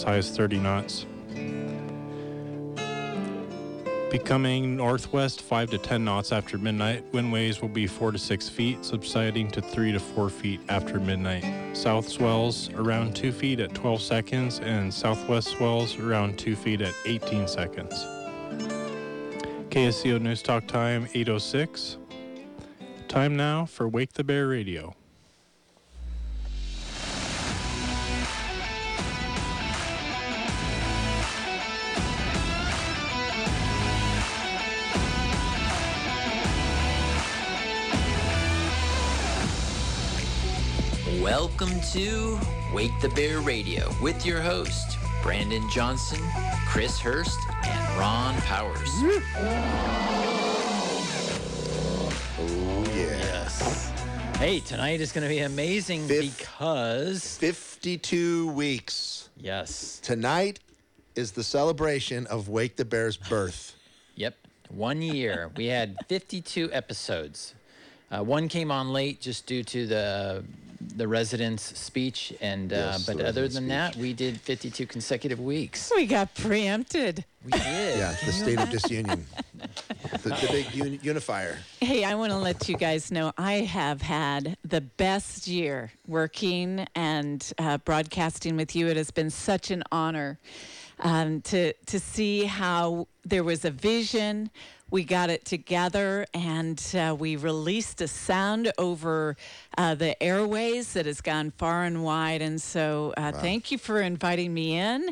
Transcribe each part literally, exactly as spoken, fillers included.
as high as thirty knots. Becoming northwest five to ten knots after midnight. Wind waves will be four to six feet, subsiding to three to four feet after midnight. South swells around two feet at twelve seconds, and southwest swells around two feet at eighteen seconds. K S C O News Talk time, eight oh six. Time now for Wake the Bear Radio. Welcome to Wake the Bear Radio with your host, Brandon Johnson, Chris Hurst, and Ron Powers. Oh, yes. Hey, tonight is going to be amazing Fif- because... fifty-two weeks. Yes. Tonight is the celebration of Wake the Bear's birth. Yep. One year. We had fifty-two episodes. Uh, one came on late just due to the the residents' speech, and uh, Yes, but the other residents' than that, we did fifty-two consecutive weeks. We got preempted. We did. Yeah, the state of disunion. the, the big uni- unifier. Hey, I want to let you guys know I have had the best year working and uh, broadcasting with you. It has been such an honor um, to to see how there was a vision. We got it together, and uh, we released a sound over uh, the airways that has gone far and wide. And so uh, Wow. thank you for inviting me in.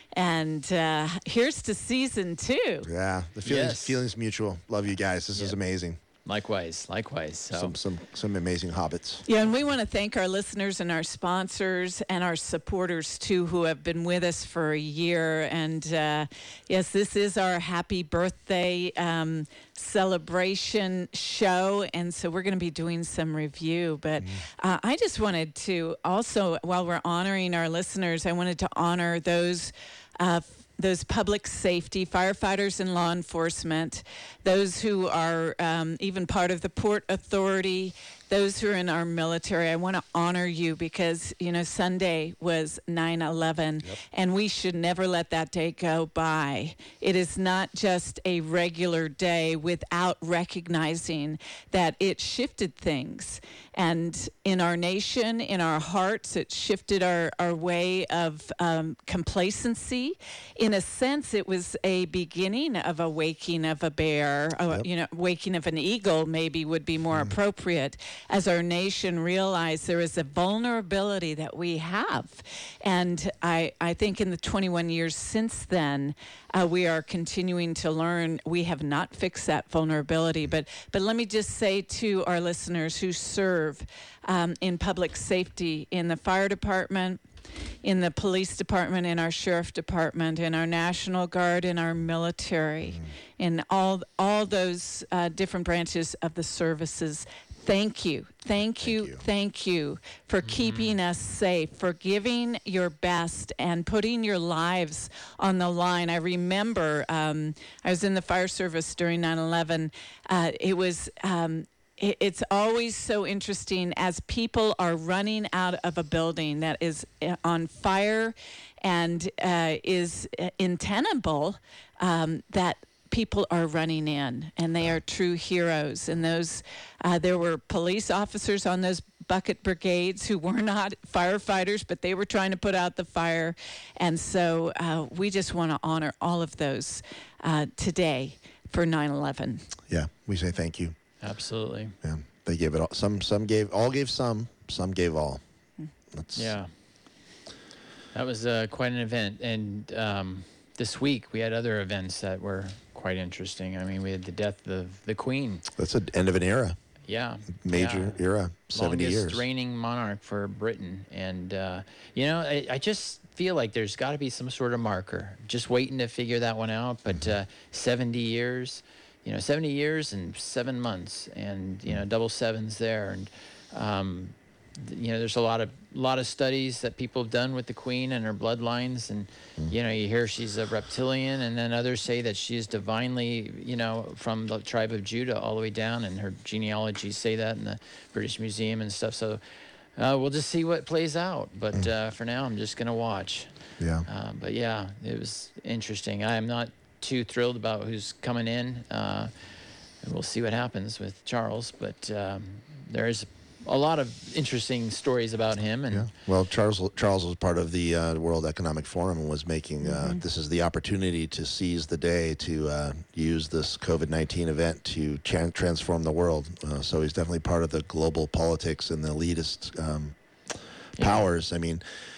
And uh, here's to season two. Yeah, the feelings, Yes. feelings mutual. Love you guys. This is Yep. amazing. Likewise, likewise. So. Some, some, some amazing hobbits. Yeah, and we want to thank our listeners and our sponsors and our supporters, too, who have been with us for a year. And, uh, yes, this is our happy birthday um, celebration show. And so we're going to be doing some review. But uh, I just wanted to also, while we're honoring our listeners, I wanted to honor those uh, those public safety firefighters and law enforcement, those who are um, even part of the Port Authority, those who are in our military. I want to honor you because, you know, Sunday was nine eleven, Yep. and we should never let that day go by. It is not just a regular day without recognizing that it shifted things. And in our nation, in our hearts, it shifted our, our way of um, complacency. In a sense, it was a beginning of a waking of a bear, uh, Yep. you know, waking of an eagle maybe would be more appropriate, as our nation realized there is a vulnerability that we have. And I, I think in the twenty-one years since then, uh, we are continuing to learn we have not fixed that vulnerability. But, but let me just say to our listeners who serve um, in public safety, in the fire department, in the police department, in our sheriff department, in our National Guard, in our military, in all all those uh, different branches of the services. Thank you. Thank you. you. Thank you for keeping us safe, for giving your best and putting your lives on the line. I remember um, I was in the fire service during nine eleven. Uh, it was... Um, it- It's always so interesting as people are running out of a building that is uh, on fire and uh, is uh, untenable, um, that people are running in, and they are true heroes. And those, uh, there were police officers on those bucket brigades who were not firefighters, but they were trying to put out the fire. And so uh, we just want to honor all of those uh, today for nine eleven. Yeah, we say thank you. Absolutely. Yeah, they gave it all. Some, some gave, all gave some, some gave all. That's, Yeah. That was uh, quite an event. And um, this week we had other events that were quite interesting. I mean, we had the death of the Queen. That's the end of an era. Yeah. Major yeah. era. seventy Longest years. reigning monarch for Britain. And, uh, you know, I, I just feel like there's got to be some sort of marker. Just waiting to figure that one out. But uh, seventy years, you know, seventy years and seven months. And, you know, double sevens there. And, um, th- you know, there's a lot of lot of studies that people have done with the Queen and her bloodlines. And, you know, you hear she's a reptilian. And then others say that she is divinely, you know, from the tribe of Judah all the way down. And her genealogies say that in the British Museum and stuff. So uh, we'll just see what plays out. But Mm. uh, for now, I'm just going to watch. Yeah. Uh, but yeah, it was interesting. I am not too thrilled about who's coming in. Uh, and we'll see what happens with Charles. But um, there's a lot of interesting stories about him. And Yeah. Well, Charles Charles was part of the uh, World Economic Forum and was making. Uh, Mm-hmm. This is the opportunity to seize the day to uh, use this COVID nineteen event to tra- transform the world. Uh, so he's definitely part of the global politics and the elitist um, Yeah. powers. I mean,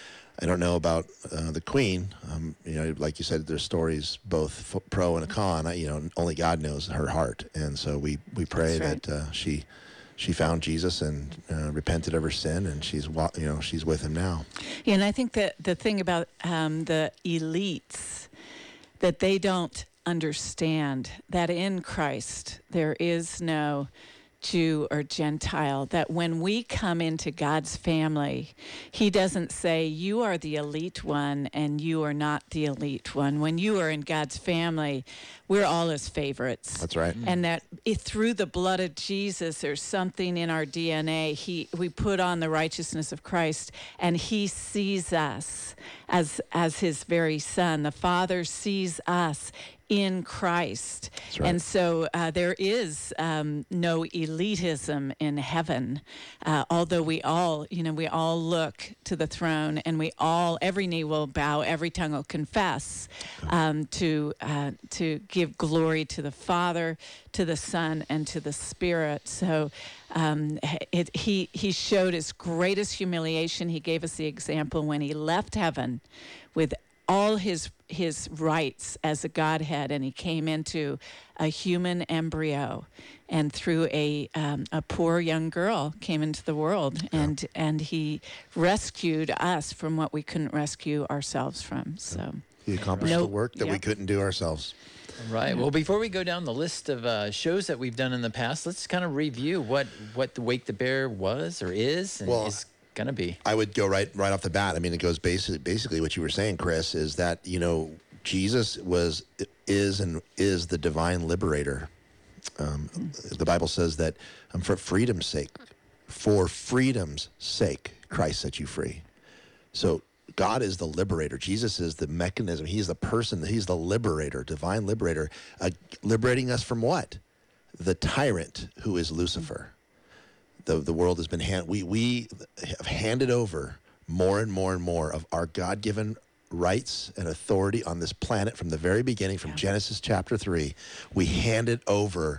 I don't know about uh, the Queen. Um, you know, like you said, there's stories both f- pro and a con. I, you know, only God knows her heart, and so we we pray That's right. that uh, she. She found Jesus and uh, repented of her sin, and she's wa- you know she's with him now. Yeah, and I think that the thing about um, the elites, that they don't understand that in Christ there is no Jew or Gentile, that when we come into God's family, he doesn't say, you are the elite one and you are not the elite one. When you are in God's family, we're all his favorites. That's right. And that it, through the blood of Jesus, there's something in our D N A. He, we put on the righteousness of Christ, and he sees us as as his very son. The Father sees us in Christ. That's right. And so uh, there is um, no elitism in heaven, uh, although we all, you know, we all look to the throne, and we all, every knee will bow, every tongue will confess um, to uh, to give glory to the Father, to the Son, and to the Spirit. So um, it, he he showed his greatest humiliation. He gave us the example when he left heaven with all his his rights as a Godhead, and he came into a human embryo, and through a um, a poor young girl came into the world, and and he rescued us from what we couldn't rescue ourselves from. So He accomplished No- the work that we Yep. couldn't do ourselves. Right. Well, before we go down the list of uh, shows that we've done in the past, let's kind of review what, what the Wake the Bear was or is and Well, is going to be. I would go right right off the bat. I mean, it goes basically basically what you were saying, Chris, is that you know Jesus was is and is the divine liberator. Um, the Bible says that um, for freedom's sake, for freedom's sake, Christ set you free. So God is the liberator. Jesus is the mechanism. He's the person. He's the liberator, divine liberator, uh, liberating us from what? The tyrant who is Lucifer. The the world has been hand, we we have handed over more and more and more of our God-given rights and authority on this planet from the very beginning, from Genesis chapter three. We handed over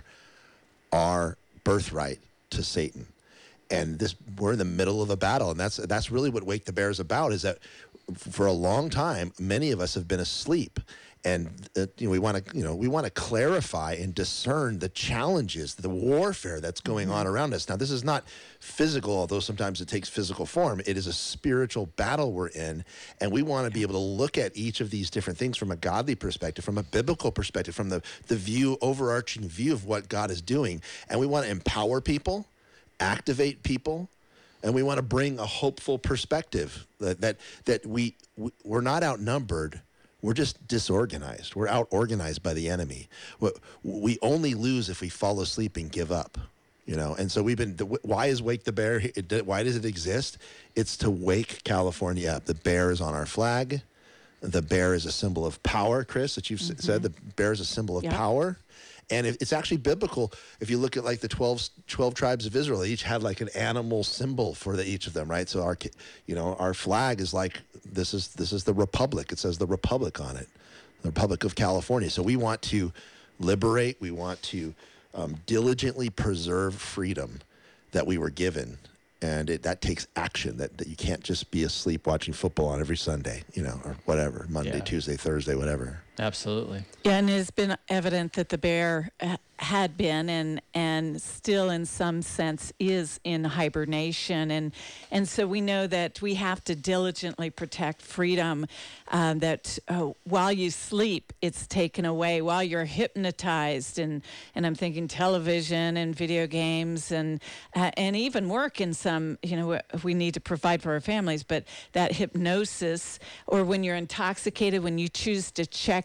our birthright to Satan. And this, we're in the middle of a battle, and that's that's really what Wake the Bear is about. Is that for a long time, many of us have been asleep, and uh, you know we want to you know we want to clarify and discern the challenges, the warfare that's going on around us. Now, this is not physical, although sometimes it takes physical form. It is a spiritual battle we're in, and we want to be able to look at each of these different things from a godly perspective, from a biblical perspective, from the the view, overarching view of what God is doing, and we want to empower people, activate people, and we want to bring a hopeful perspective that that, that we, we we're not outnumbered, we're just disorganized. We're out organized by the enemy. We, we only lose if we fall asleep and give up, you know. And so we've been. The, why is Wake the Bear? It, why does it exist? It's to wake California up. The bear is on our flag. The bear is a symbol of power, Chris, that you've mm-hmm. said. The bear is a symbol of yeah. power. And if, it's actually biblical. If you look at like the twelve, twelve tribes of Israel, they each had like an animal symbol for the, each of them, right? So our, you know, our flag is like, this is this is the Republic. It says the Republic on it, the Republic of California. So we want to liberate. We want to um, diligently preserve freedom that we were given. And it, that takes action, that, that you can't just be asleep watching football on every Sunday, you know, or whatever, Monday, Yeah. Tuesday, Thursday, whatever. Absolutely. Yeah, and it has been evident that the bear uh, had been and and still in some sense is in hibernation. And and so we know that we have to diligently protect freedom, uh, that uh, while you sleep, it's taken away. While you're hypnotized, and, and I'm thinking television and video games and uh, and even work in some, you know, we need to provide for our families, but that hypnosis, or when you're intoxicated, when you choose to check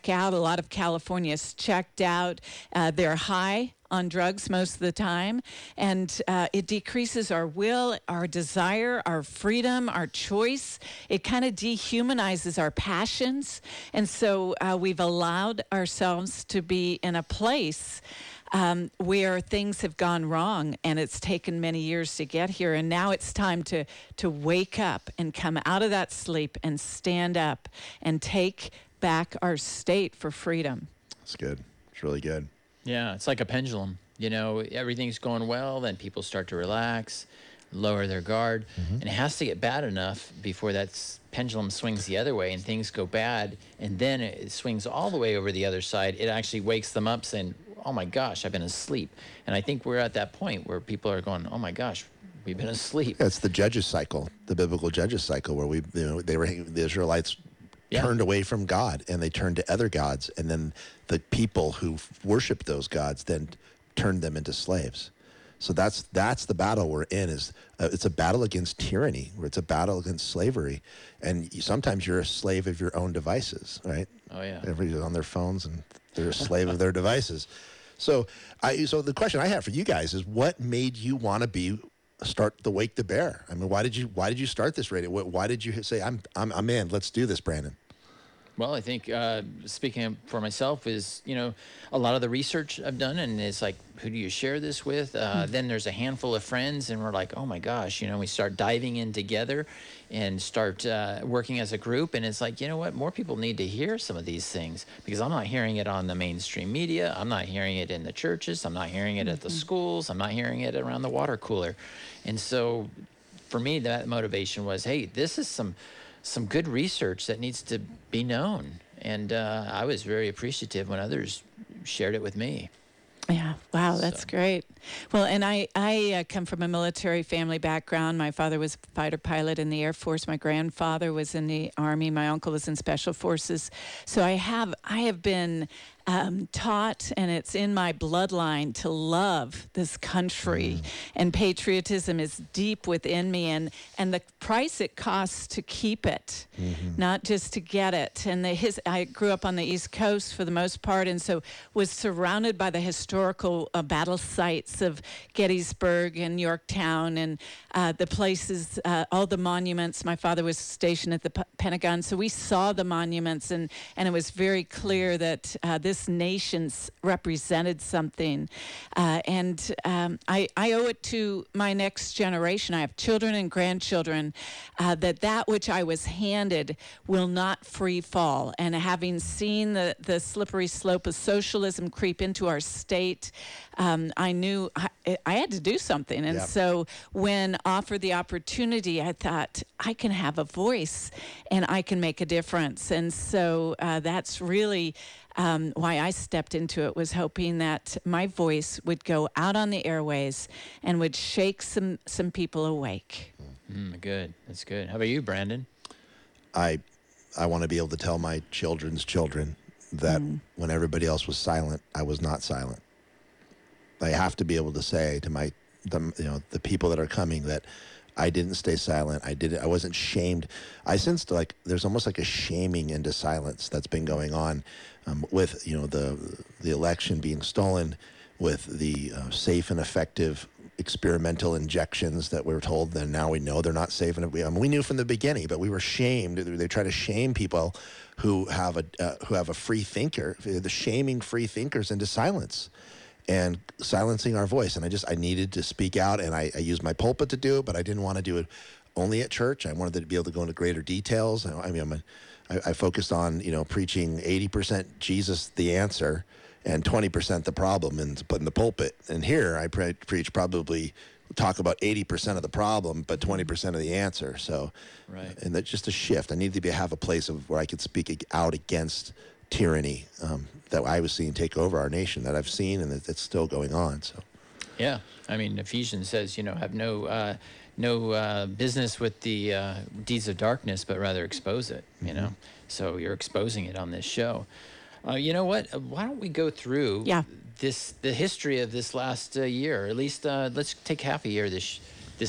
check out. A lot of California is checked out. Uh, they're high on drugs most of the time, and uh, it decreases our will, our desire, our freedom, our choice. It kind of dehumanizes our passions, and so uh, we've allowed ourselves to be in a place um, where things have gone wrong, and it's taken many years to get here, and now it's time to to wake up and come out of that sleep and stand up and take back our state for freedom. That's good. It's really good. Yeah, it's like a pendulum. You know, everything's going well, then people start to relax, lower their guard, mm-hmm. and it has to get bad enough before that s- pendulum swings the other way and things go bad, and then it swings all the way over the other side. It actually wakes them up saying, oh my gosh, I've been asleep. And I think we're at that point where people are going, oh my gosh, we've been asleep. Yeah, it's the judges cycle, the biblical judges cycle, where we, you know, they were the Israelites yeah. turned away from God and they turned to other gods, and then the people who worshiped those gods then turned them into slaves. So that's that's the battle we're in. Is uh, it's a battle against tyranny, where it's a battle against slavery, and you, sometimes you're a slave of your own devices, right? Oh yeah, everybody's on their phones and they're a slave of their devices. So I so the question I have for you guys is, what made you want to be start the Wake the Bear? I mean, why did you why did you start this radio? Why did you say I'm I'm I'm in? Let's do this, Brandon. Well, I think uh, speaking for myself is, you know, a lot of the research I've done, and it's like, who do you share this with? Uh, mm-hmm. Then there's a handful of friends, and we're like, oh my gosh, you know, we start diving in together and start uh, working as a group. And it's like, you know what, more people need to hear some of these things, because I'm not hearing it on the mainstream media. I'm not hearing it in the churches. I'm not hearing it mm-hmm. at the schools. I'm not hearing it around the water cooler. And so for me, that motivation was, hey, this is some some good research that needs to be known. And uh, I was very appreciative when others shared it with me. Yeah. Wow. That's So. great. Well, and I, I uh, come from a military family background. My father was a fighter pilot in the Air Force. My grandfather was in the Army. My uncle was in Special Forces. So I have, I have been um, taught, and it's in my bloodline, to love this country. Mm. And patriotism is deep within me, and, and the price it costs to keep it, mm-hmm. not just to get it. And the, his, I grew up on the East Coast for the most part, and so was surrounded by the historical uh, battle sites of Gettysburg and Yorktown, and uh, the places, uh, all the monuments. My father was stationed at the P- Pentagon, so we saw the monuments, and, and it was very clear that uh, this nation represented something. Uh, and um, I, I owe it to my next generation. I have children and grandchildren, uh, that that which I was handed will not free fall. And having seen the, the slippery slope of socialism creep into our state, um, I knew I, I had to do something. And Yep. so when offered the opportunity, I thought, I can have a voice and I can make a difference. And so uh, that's really um, why I stepped into it, was hoping that my voice would go out on the airways and would shake some, some people awake. Mm, good. That's good. How about you, Brandon? I I want to be able to tell my children's children that mm. when everybody else was silent, I was not silent. I have to be able to say to my the you know the people that are coming that I didn't stay silent. I did I wasn't shamed. I sensed like there's almost like a shaming into silence that's been going on um, with you know the the election being stolen, with the uh, safe and effective experimental injections that we were told. Then now we know they're not safe, and we I mean, we knew from the beginning, but we were shamed. They try to shame people who have a uh, who have a free thinker. The shaming free thinkers into silence. And silencing our voice. And I just, I needed to speak out, and I, I used my pulpit to do it, but I didn't want to do it only at church. I wanted to be able to go into greater details. I, I mean, I'm a, I, I focused on, you know, preaching eighty percent Jesus the answer and twenty percent the problem in, in the pulpit. And here I pre- preach probably, talk about eighty percent of the problem, but twenty percent of the answer. So, right. And that's just a shift. I needed to be, have a place of where I could speak out against tyranny um, that I was seeing take over our nation, that I've seen, and it's still going on. So, yeah, I mean, Ephesians says, you know, have no uh, no uh, business with the uh, deeds of darkness, but rather expose it. You mm-hmm. know, so you're exposing it on this show. Uh, you know what? Why don't we go through yeah. this the history of this last uh, year? Or at least uh, let's take half a year this this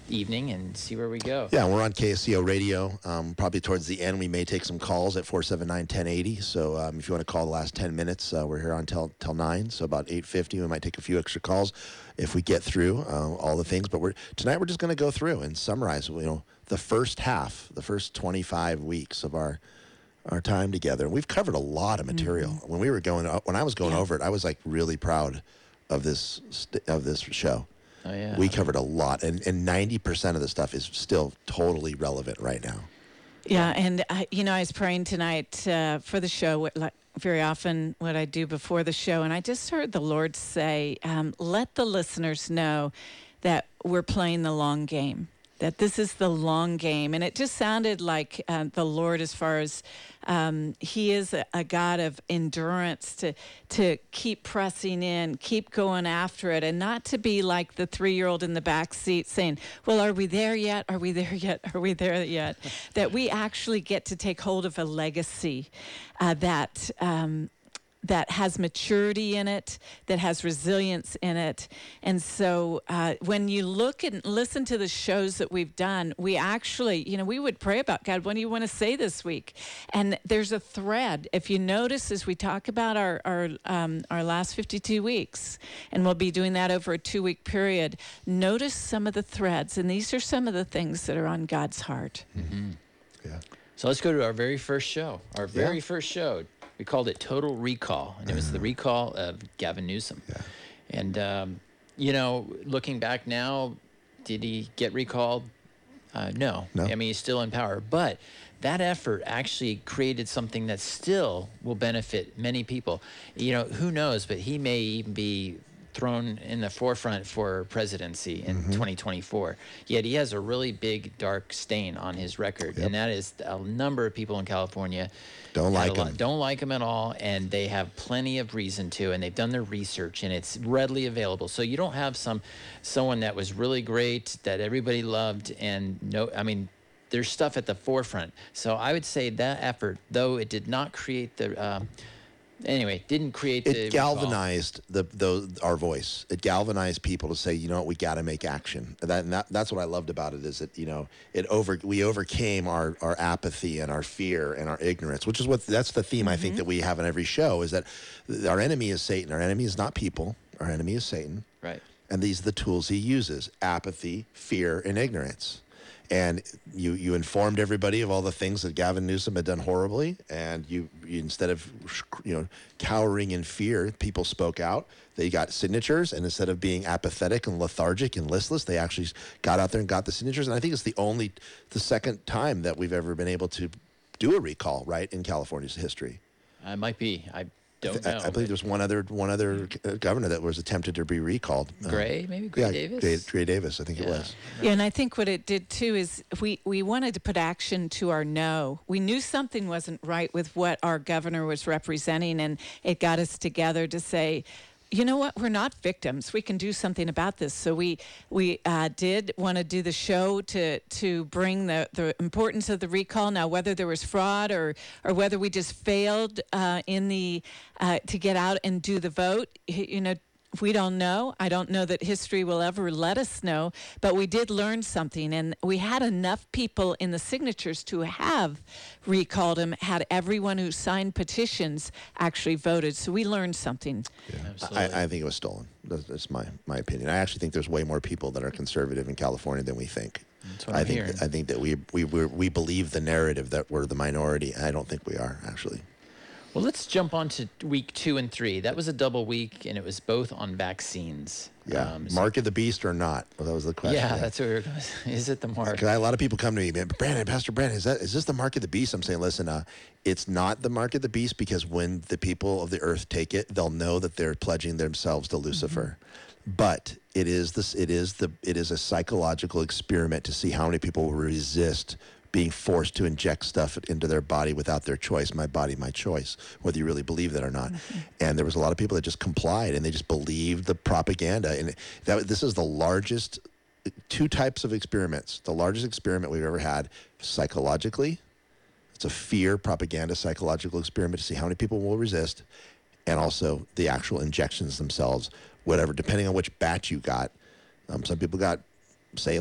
evening and see where we go. Yeah, we're on K S C O Radio. Um, probably towards the end, we may take some calls at four seven nine, one oh eight oh. So um, if you want to call the last ten minutes, uh, we're here on till, till nine. So about eight fifty, we might take a few extra calls if we get through uh, all the things. But we're tonight we're just going to go through and summarize, you know, the first half, the first twenty-five weeks of our our time together. And we've covered a lot of material. Mm-hmm. When we were going, when I was going yeah. over it, I was like really proud of this of this show. Oh, yeah. We covered a lot, and, and ninety percent of the stuff is still totally relevant right now. Yeah, and, I, you know, I was praying tonight uh, for the show, what, like, very often what I do before the show, and I just heard the Lord say, um, let the listeners know that we're playing the long game, that this is the long game. And it just sounded like uh, the Lord, as far as um, he is a, a God of endurance, to to keep pressing in, keep going after it, and not to be like the three-year-old in the back seat saying, well, are we there yet? Are we there yet? Are we there yet? That we actually get to take hold of a legacy uh, that um, that has maturity in it, that has resilience in it. And so uh, when you look and listen to the shows that we've done, we actually, you know, we would pray about, God, what do you want to say this week? And there's a thread. If you notice, as we talk about our our, um, our last fifty-two weeks, and we'll be doing that over a two-week period, notice some of the threads. And these are some of the things that are on God's heart. Mm-hmm. Yeah. So let's go to our very first show, our very yeah. first show. We called it Total Recall, and it was the recall of Gavin Newsom. Yeah. And, um, you know, looking back now, did he get recalled? Uh, no. no. I mean, he's still in power. But that effort actually created something that still will benefit many people. You know, who knows, but he may even be thrown in the forefront for presidency in mm-hmm. twenty twenty-four. Yet he has a really big dark stain on his record, yep. and that is a number of people in California don't like him. Don't like him at all, and they have plenty of reason to, and they've done their research, and it's readily available. So you don't have some someone that was really great that everybody loved, and no, I mean, there's stuff at the forefront. So I would say that effort, though it did not create the. Um, Anyway, didn't create the it galvanized the, the our voice. It galvanized people to say, you know what, we got to make action. That, and that that's what I loved about it, is that, you know, it over we overcame our, our apathy and our fear and our ignorance, which is what that's the theme mm-hmm. I think that we have in every show, is that our enemy is Satan. Our enemy is not people. Our enemy is Satan. Right. And these are the tools he uses: apathy, fear, and ignorance. And you, you informed everybody of all the things that Gavin Newsom had done horribly, and you, you instead of you know cowering in fear, people spoke out. They got signatures, and instead of being apathetic and lethargic and listless, they actually got out there and got the signatures. And I think it's the only, the second time that we've ever been able to do a recall, right, in California's history. I might be. I don't I, know. I believe there's one other one other governor that was attempted to be recalled. Gray, maybe Gray yeah, Davis. Gray, Gray Davis, I think yeah. it was. Yeah, and I think what it did too is we we wanted to put action to our no. We knew something wasn't right with what our governor was representing, and it got us together to say, you know what, we're not victims. We can do something about this. So we we uh, did want to do the show to to bring the, the importance of the recall. Now, whether there was fraud or or whether we just failed uh, in the uh, to get out and do the vote, you know, we don't know. I don't know that history will ever let us know, but we did learn something, and we had enough people in the signatures to have recalled him, had everyone who signed petitions actually voted. So we learned something. Yeah. I, I think it was stolen. That's, that's my, my opinion. I actually think there's way more people that are conservative in California than we think. That's what I I'm think hearing. I think that we we we're, we believe the narrative that we're the minority. I don't think we are, actually. Well, let's jump on to week two and three. That was a double week, and it was both on vaccines. Yeah. Um, so- Mark of the beast or not? Well, that was the question. yeah, that's what we were going to Is it the mark? Because a lot of people come to me, man, Brandon, Pastor Brandon, is that is this the mark of the beast? I'm saying, listen, uh, it's not the mark of the beast, because when the people of the earth take it, they'll know that they're pledging themselves to Lucifer. Mm-hmm. But it is this. It is the. It is a psychological experiment to see how many people will resist being forced to inject stuff into their body without their choice. My body, my choice, whether you really believe that or not. Mm-hmm. And there was a lot of people that just complied, and they just believed the propaganda. And that this is the largest, two types of experiments, the largest experiment we've ever had psychologically. It's a fear propaganda psychological experiment to see how many people will resist, and also the actual injections themselves, whatever, depending on which batch you got. Um, some people got saline.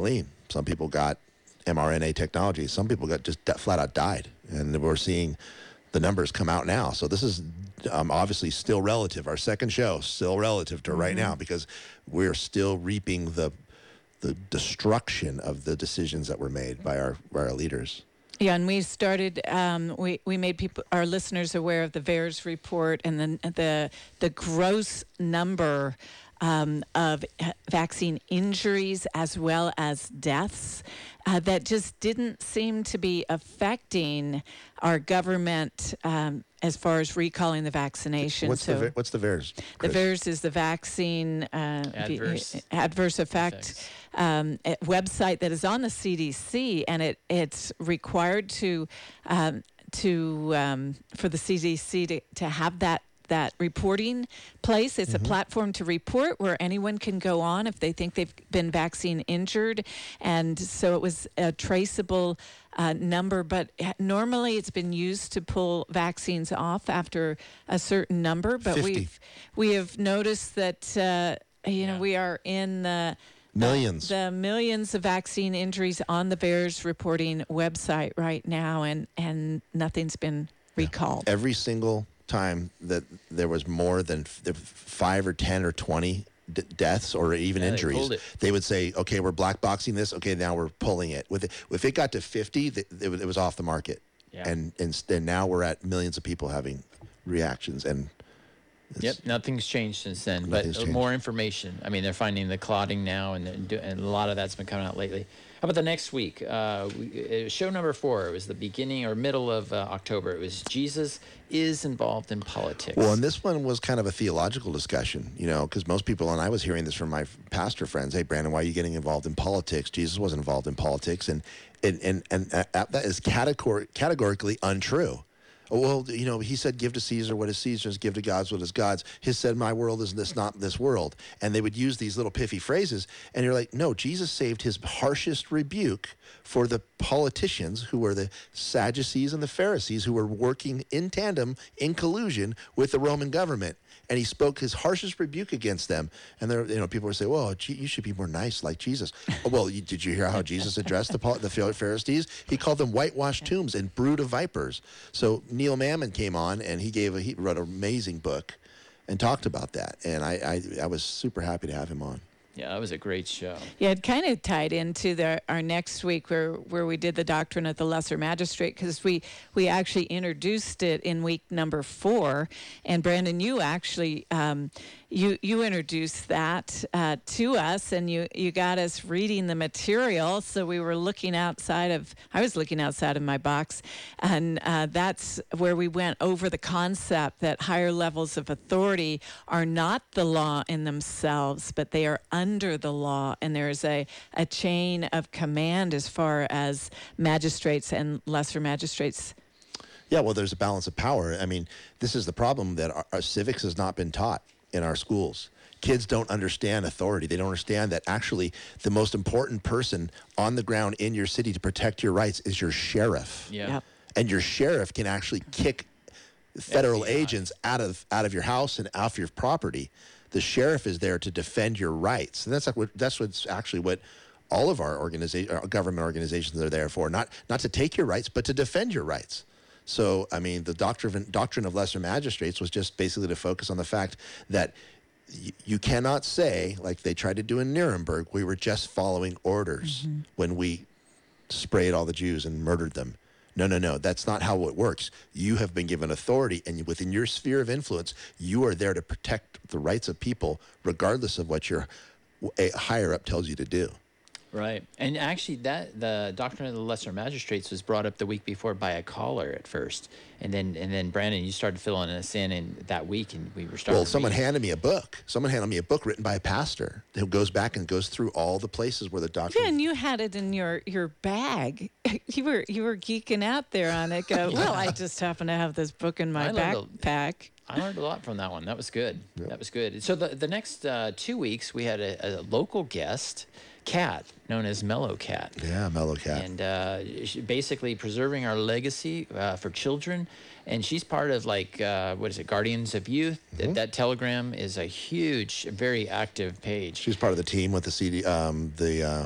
Some people got mRNA technology. Some people got just flat out died. And we're seeing the numbers come out now. So this is um, obviously still relative. Our second show, still relative to mm-hmm. right now, because we're still reaping the the destruction of the decisions that were made by our by our leaders. Yeah, and we started. Um, we we made people, our listeners, aware of the VAERS report and the the the gross number um, of vaccine injuries as well as deaths uh, that just didn't seem to be affecting our government um, as far as recalling the vaccination. What's so the what's the VAERS? The VAERS is the vaccine uh, adverse, v- adverse effect um, website that is on the C D C, and it it's required to um, to um, for the C D C to, to have that. that reporting place. It's mm-hmm. a platform to report where anyone can go on if they think they've been vaccine injured. And so it was a traceable uh, number, but normally it's been used to pull vaccines off after a certain number. But fifty. we've we have noticed that uh, you know yeah. we are in the Millions. Uh, the millions of vaccine injuries on the VAERS reporting website right now, and, and nothing's been recalled. Yeah. Every single time that there was more than f- five or ten or twenty d- deaths or even yeah, injuries, they, they would say, okay, we're black boxing this. Okay, now we're pulling it. With it, if it got to fifty, th- it, was, it was off the market. Yeah. And, and and now we're at millions of people having reactions. And yep, nothing's changed since then. But changed. more information. I mean, they're finding the clotting now, and, they're do- and a lot of that's been coming out lately. How about the next week? Uh, we, uh, show number four. It was the beginning or middle of uh, October. It was Jesus is involved in politics. Well, and this one was kind of a theological discussion, you know, because most people, and I was hearing this from my pastor friends, hey, Brandon, why are you getting involved in politics? Jesus wasn't involved in politics. And and, and, and uh, that is categor- categorically untrue. Well, you know, he said, give to Caesar what is Caesar's, give to God's what is God's. He said, my world is this, not this world. And they would use these little piffy phrases. And you're like, no, Jesus saved his harshest rebuke for the politicians who were the Sadducees and the Pharisees who were working in tandem, in collusion with the Roman government. And he spoke his harshest rebuke against them. And there, you know, people would say, "Well, gee, you should be more nice, like Jesus." Oh, well, you, did you hear how Jesus addressed the the Pharisees? He called them whitewashed tombs and brood of vipers. So Neil Mammon came on, and he gave a, he wrote an amazing book, and talked about that. And I, I, I was super happy to have him on. Yeah, that was a great show. Yeah, it kind of tied into the our next week where where we did the doctrine of the lesser magistrate, because we we actually introduced it in week number four, and Brandon, you actually um, you you introduced that uh, to us, and you you got us reading the material. So we were looking outside of I was looking outside of my box, and uh, that's where we went over the concept that higher levels of authority are not the law in themselves, but they are under the law, and there's a, a chain of command as far as magistrates and lesser magistrates. Yeah, well, there's a balance of power. I mean, this is the problem, that our, our civics has not been taught in our schools. Kids don't understand authority. They don't understand that actually the most important person on the ground in your city to protect your rights is your sheriff. Yeah. Yep. And your sheriff can actually kick federal F B I agents out of out of your house and off your property. The sheriff is there to defend your rights, and that's like what that's what's actually what all of our organization, our government organizations are there for. Not not to take your rights, but to defend your rights. So, I mean, the doctrine doctrine of lesser magistrates was just basically to focus on the fact that y- you cannot say, like they tried to do in Nuremberg, we were just following orders mm-hmm. when we sprayed all the Jews and murdered them. No, no, no. That's not how it works. You have been given authority, and within your sphere of influence, you are there to protect the rights of people, regardless of what your a higher up tells you to do. Right. And actually, that the doctrine of the lesser magistrates was brought up the week before by a caller at first. And then, and then Brandon, you started filling us in, in that week, and we were starting Well, someone reading. handed me a book. Someone handed me a book written by a pastor who goes back and goes through all the places where the doctrine... Yeah, and you had it in your, your bag. You were you were geeking out there on it. Go, well, I just happen to have this book in my I learned a- backpack. I learned a lot from that one. That was good. Yep. That was good. So the the next uh, two weeks, we had a, a local guest, Kat, known as Mellow Cat. Yeah, Mellow Cat. And uh, she- basically preserving our legacy uh, for children. And she's part of, like, uh, what is it, Guardians of Youth? Mm-hmm. That, that Telegram is a huge, very active page. She's part of the team with the C D, um, the uh,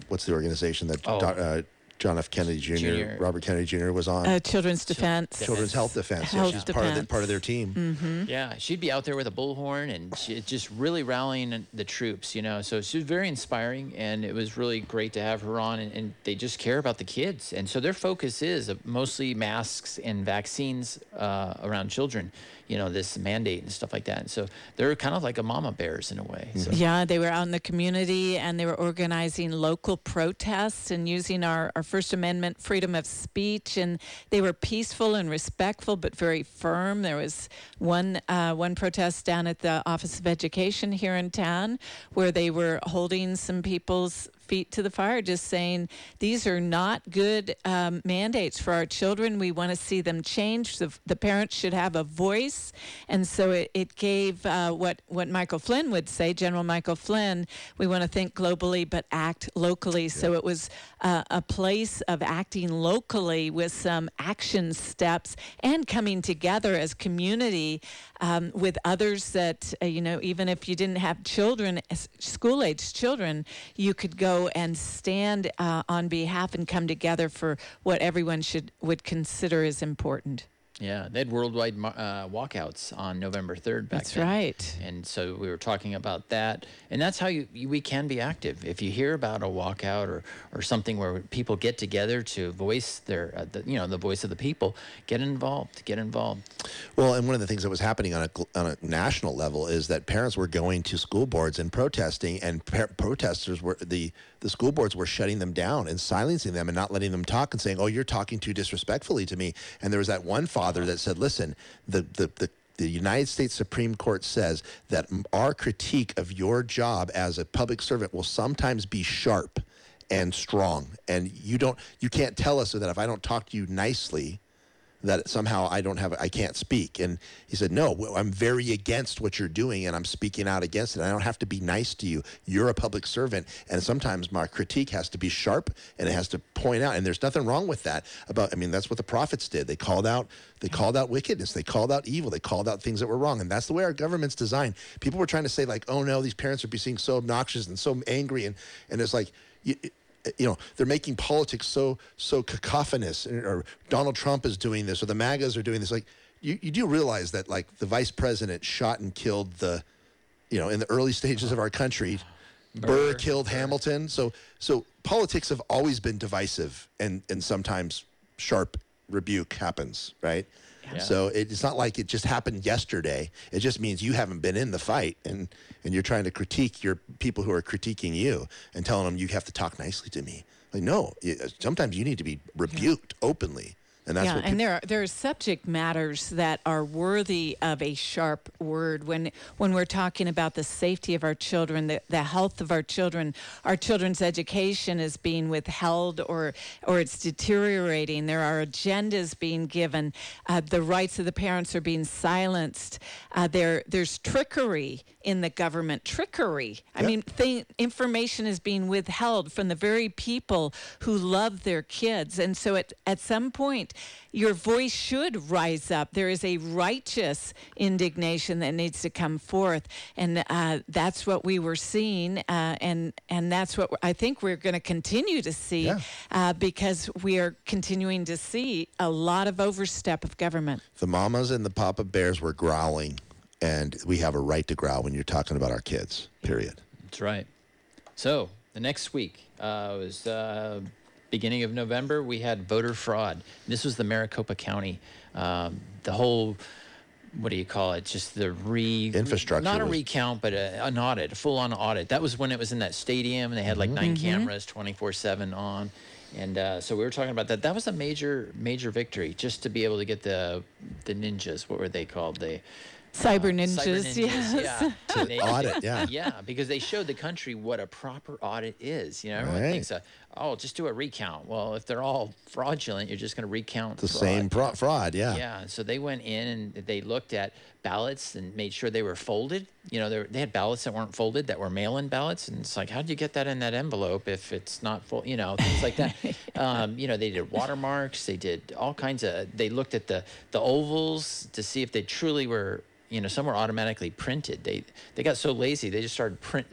what's the organization that Oh. doc- uh, John F. Kennedy Junior, Junior Robert Kennedy Junior was on? Uh, Children's Defense. Children's Health Defense. Yeah, Health she's part of, the, Defense. part of their team. Mm-hmm. Yeah, she'd be out there with a bullhorn and she, just really rallying the troops, you know. So she was very inspiring, and it was really great to have her on. And, and they just care about the kids, and so their focus is uh, mostly masks and vaccines uh, around children. You know, this mandate and stuff like that. And so they're kind of like a mama bears in a way. So. Yeah, they were out in the community and they were organizing local protests and using our, our First Amendment freedom of speech. And they were peaceful and respectful, but very firm. There was one uh, one protest down at the Office of Education here in town where they were holding some people's feet to the fire, just saying these are not good um, mandates for our children. We want to see them change. The, the parents should have a voice. And so it, it gave uh, what, what Michael Flynn would say, General Michael Flynn, we want to think globally but act locally. So it was uh, a place of acting locally with some action steps and coming together as community um, with others that, uh, you know, even if you didn't have children, school-aged children, you could go and stand uh, on behalf and come together for what everyone should would consider as important. Yeah, they had worldwide uh, walkouts on November third back That's then. right. And so we were talking about that. And that's how you, you we can be active. If you hear about a walkout or, or something where people get together to voice their, uh, the, you know, the voice of the people, get involved, get involved. Well, and one of the things that was happening on a, gl- on a national level is that parents were going to school boards and protesting, and par- protesters were, the, the school boards were shutting them down and silencing them and not letting them talk and saying, oh, you're talking too disrespectfully to me. And there was that one father that said, listen, the, the, the, the United States Supreme Court says that our critique of your job as a public servant will sometimes be sharp and strong. And you don't, you can't tell us that if I don't talk to you nicely, that somehow I don't have, I can't speak. And he said, no, I'm very against what you're doing and I'm speaking out against it. I don't have to be nice to you. You're a public servant. And sometimes my critique has to be sharp and it has to point out. And there's nothing wrong with that about, I mean, that's what the prophets did. They called out, they called out wickedness. They called out evil. They called out things that were wrong. And that's the way our government's designed. People were trying to say like, oh no, these parents are being so obnoxious and so angry. And, and it's like, you, you know, they're making politics so so cacophonous, or Donald Trump is doing this, or the MAGAs are doing this. Like, you, you do realize that, like, the vice president shot and killed the, you know, in the early stages of our country, Burr, Burr killed Burr. Hamilton. So so politics have always been divisive, and, and sometimes sharp rebuke happens, right? Yeah. So it's not like it just happened yesterday. It just means you haven't been in the fight, and, and you're trying to critique your people who are critiquing you and telling them you have to talk nicely to me. Like, no, you, sometimes you need to be rebuked yeah. openly. And that's yeah, what and there are, there are subject matters that are worthy of a sharp word. When when we're talking about the safety of our children, the, the health of our children, our children's education is being withheld or or it's deteriorating. There are agendas being given. Uh, the rights of the parents are being silenced. Uh, there there's trickery in the government. Trickery. I Yep. mean, th- information is being withheld from the very people who love their kids. And so at, at some point, your voice should rise up. There is a righteous indignation that needs to come forth. And uh, that's what we were seeing. Uh, and, and that's what I think we're going to continue to see Yeah. uh, because we are continuing to see a lot of overstep of government. The mamas and the papa bears were growling, and we have a right to growl when you're talking about our kids, period. That's right. So the next week uh, was uh, beginning of November. We had voter fraud. This was the Maricopa County. Um, the whole, what do you call it? Just the re Infrastructure Not a was- recount, but a, an audit, a full-on audit. That was when it was in that stadium, and they had like nine Mm-hmm. cameras, twenty-four seven on. And uh, so we were talking about that. That was a major, major victory, just to be able to get the the ninjas. What were they called? The Cyber uh, ninjas, cyber ninjas, yes. yeah. And they- Audit, yeah. yeah, because they showed the country what a proper audit is. You know, everyone Right. thinks, uh, oh, just do a recount. Well, if they're all fraudulent, you're just going to recount The fraud. same pro- fraud, yeah. Yeah, so they went in and they looked at ballots and made sure they were folded. You know, they, were, they had ballots that weren't folded, that were mail-in ballots, and it's like, how did you get that in that envelope if it's not full? You know, things like that. um, you know, they did watermarks. They did all kinds of. They looked at the the ovals to see if they truly were. You know, some were automatically printed. They they got so lazy they just started printing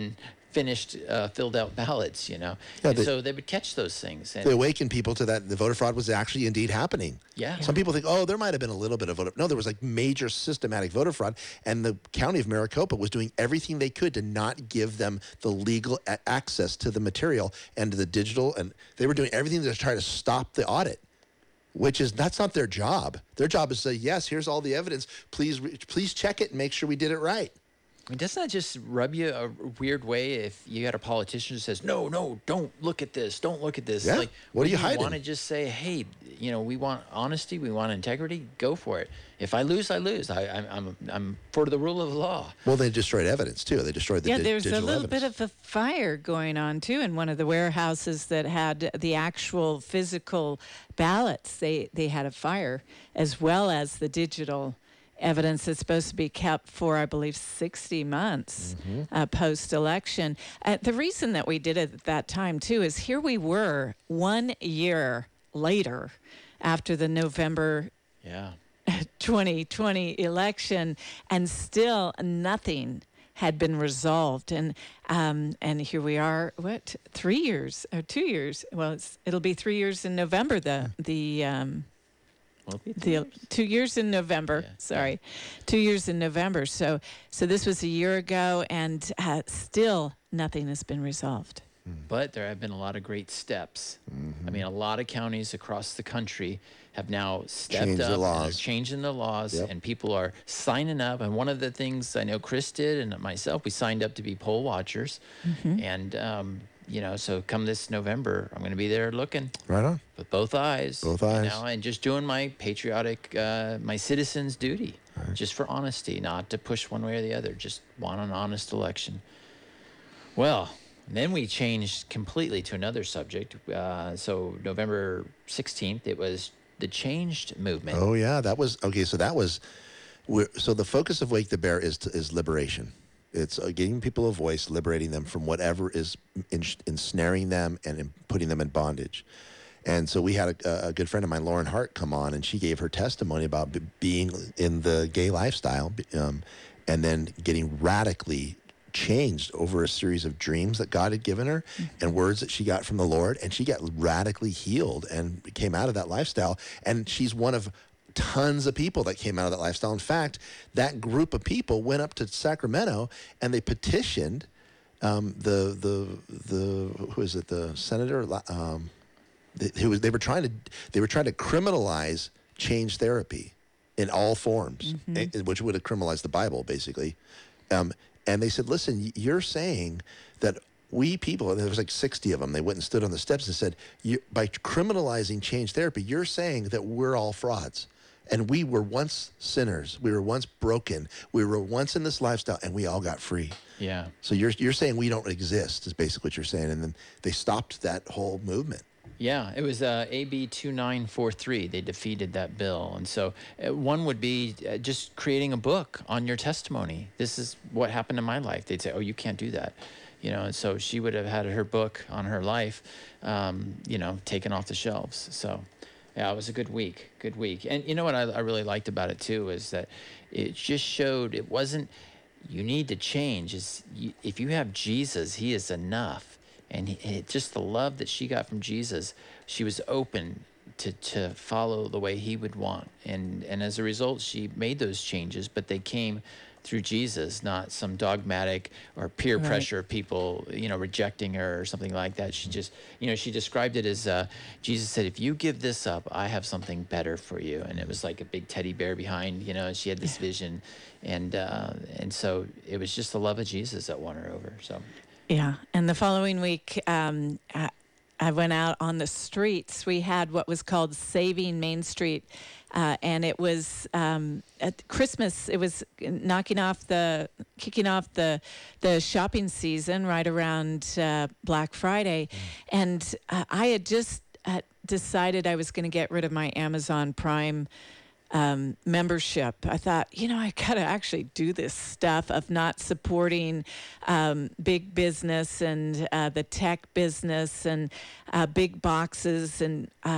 finished, uh, filled out ballots, you know. Yeah, and they- so they would catch those things. And They awaken people to that the voter fraud was actually indeed happening. Yeah. Some people think, oh, there might have been a little bit of voter. No, there was like major systematic voter fraud, and the county of Maricopa was doing everything they could to not give them the legal a- access to the material and to the digital, and they were doing everything to try to stop the audit. Which is that's not their job. Their job is to say, yes, here's all the evidence. Please, re- please check it and make sure we did it right. I mean, doesn't that just rub you a weird way if you got a politician who says, no, no, don't look at this, don't look at this? Yeah. Like, What are you do hiding? want to just say, hey, you know, we want honesty, we want integrity, go for it. If I lose, I lose. I, I'm, I'm, I'm for the rule of law. Well, they destroyed evidence too. They destroyed the yeah, di- there's a digital little evidence. bit of a fire going on too in one of the warehouses that had the actual physical ballots. They they had a fire as well as the digital evidence that's supposed to be kept for, I believe, sixty months uh, post-election. Uh, the reason that we did it at that time too is here we were one year later after the November Yeah. twenty twenty election, and still nothing had been resolved. And um, and here we are, what, three years or two years? Well, it's, it'll be three years in November. The the um, Well, the two years in November. Yeah, Sorry, two years in November. So so this was a year ago, and uh, still nothing has been resolved. But there have been a lot of great steps. I mean, a lot of counties across the country have now stepped Changed up the and are laws. changing the laws, Yep. and people are signing up. And one of the things I know Chris did and myself, we signed up to be poll watchers. And, um, you know, so come this November, I'm going to be there looking Right on. with both eyes. Both you eyes. know, and just doing my patriotic, uh, my citizen's duty, just for honesty, not to push one way or the other, just want an honest election. Well, then we changed completely to another subject. Uh, so November sixteenth, it was the Changed movement. Oh yeah, that was okay. So that was, we're, so the focus of Wake the Bear is to, is liberation. It's uh, giving people a voice, liberating them from whatever is en- ensnaring them and in, putting them in bondage. And so we had a, a good friend of mine, Lauren Hart, come on, and she gave her testimony about b- being in the gay lifestyle, um, and then getting radically changed over a series of dreams that God had given her and words that she got from the Lord, and she got radically healed and came out of that lifestyle. And she's one of tons of people that came out of that lifestyle. In fact, that group of people went up to Sacramento and they petitioned um, the the the who is it the senator um, they, who was they were trying to they were trying to criminalize change therapy in all forms, eh, which would have criminalized the Bible basically. Um, And they said, listen, you're saying that we people, and there was like sixty of them, they went and stood on the steps and said, you, by criminalizing change therapy, you're saying that we're all frauds. And we were once sinners. We were once broken. We were once in this lifestyle, and we all got free. Yeah. So you're you're saying we don't exist, is basically what you're saying. And then they stopped that whole movement. Yeah, it was uh, A B two nine four three. They defeated that bill. And so uh, one would be uh, just creating a book on your testimony. This is what happened in my life. They'd say, oh, you can't do that. You know, and so she would have had her book on her life, um, you know, taken off the shelves. So, yeah, it was a good week, good week. And you know what I, I really liked about it, too, is that it just showed it wasn't, you need to change. It's, you, if you have Jesus, he is enough. And he, it, just the love that she got from Jesus, she was open to, to follow the way he would want. And, and as a result, she made those changes, but they came through Jesus, not some dogmatic or peer Right. pressure people, you know, rejecting her or something like that. She just, you know, she described it as uh, Jesus said, if you give this up, I have something better for you. And it was like a big teddy bear behind, you know, and she had this vision. And, uh, and so it was just the love of Jesus that won her over. So. Yeah, and the following week, um, I, I went out on the streets. We had what was called Saving Main Street, uh, and it was um, at Christmas. It was knocking off the, kicking off the, the shopping season right around uh, Black Friday, and uh, I had just uh, decided I was going to get rid of my Amazon Prime Um, membership. I thought, you know, I got to actually do this stuff of not supporting um, big business and uh, the tech business and uh, big boxes and um,